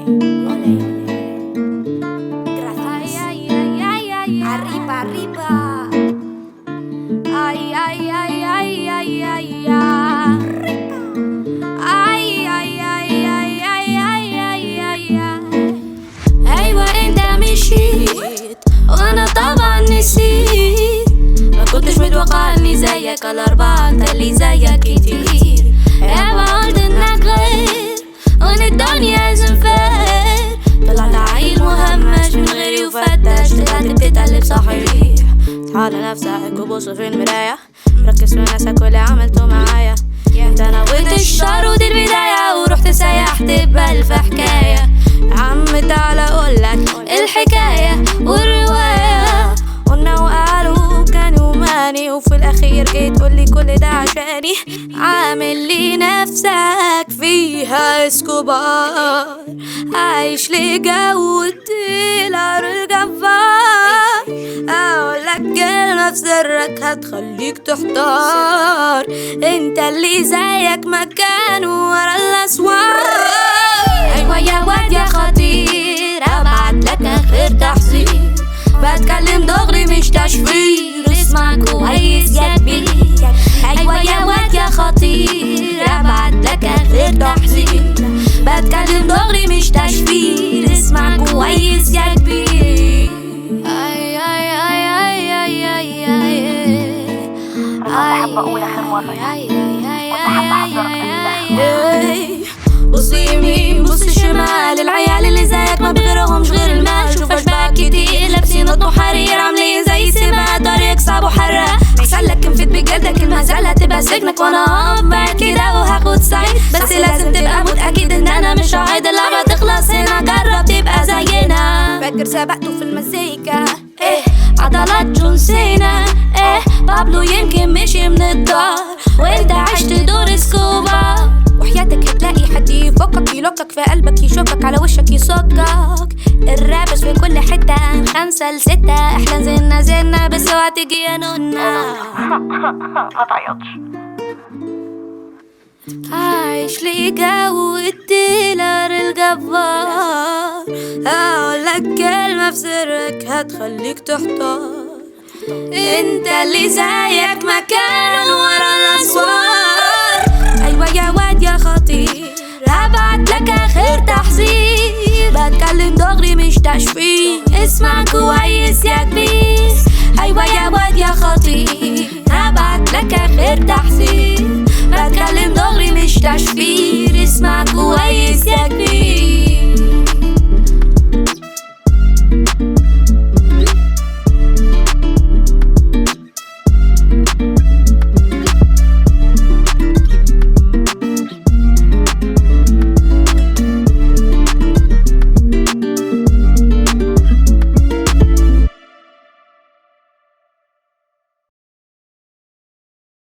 Arriba, arriba. Ay, ay, ay, ay, ay, ay, ay, ay, ay, ay, ay, ay, ay, ay. أيوة أنت مشيت وأنا طبعا نسيت، ما كنتش متوقع إني زيك الأربعة، أنت اللي زيك كتير. أيوة قلت إنك غير وإن الدنيا زنفير، طلعت عيل مهمش من غيري وفتش، طلعت بتتقلب صحيح. تعال نفسك وبص في المراية، ركز في نفسك واللي عملته معايا. انت نويت الشهر ودي البداية، ورحت سيحت بألف حكاية. يا عم تعال اقولك الحكاية والرواية، قلنا وقالوا كان يوماني، وفي الاخير جيت تقولي كل ده عشاني. عامل لي نفسك فيها اسكوبار، عايش لي جو الديلر الجبار. اقولك كلمة في سرك هتخليك تحتار، انت اللي زيك مكان ورا الاسوار. ايوه يا واد يا خطير، ابعتلك اخر تحذير، بتكلم دغري مش تشفير، اسمع كويس يا كبير. ايوه يا واد يا خطير، ابعتلك اخر تحذير، بتكلم دغري مش تشفير، اسمع كويس يا كبير. اي اي اي اي اي اي اي حابة أقول آخر مرة بص يمين بص شمال، العيال اللي زيك ما بغيرهمش غير المال. شوف اشباح كتير لابسين قطن حرير، عاملين زي سباق طريق صعب وحراق. احسن كنفت بجلدك المهزلة تبقى سجنك، وانا هقف بعد كده وهاخد سعيد. بس لازم تبقى متأكد ان انا مش هعيد، اللعبة تخلص هنا جرب تبقى زينا. فاكر سبقته في المزيكا عضلات جون سينا، بابلو يمكن مشي من الدار وانت عشت دور اسكوبار. وحياتك هتلاقي حد يفكك يلوكك في قلبك، يشوفك على وشك يصكك. الرابس في كل حتة من 5 ل6، احنا زلنا بس اوعى تيجي يا نونا. ما تعيطش. عايش لي جو الديلر الجبار، اقولك كلمة في سرك هتخليك تحتار، انت اللي زيك مكان ورا الاسوار. ايوه يا واد يا خطير، هبعتلك اخر تحذير، بتكلم دغري مش تشفير، اسمع كويس يا كبير. ايوه يا واد يا خطير، هبعتلك اخر تحذير، بتكلم دغري مش تشفير، اسمع كويس يا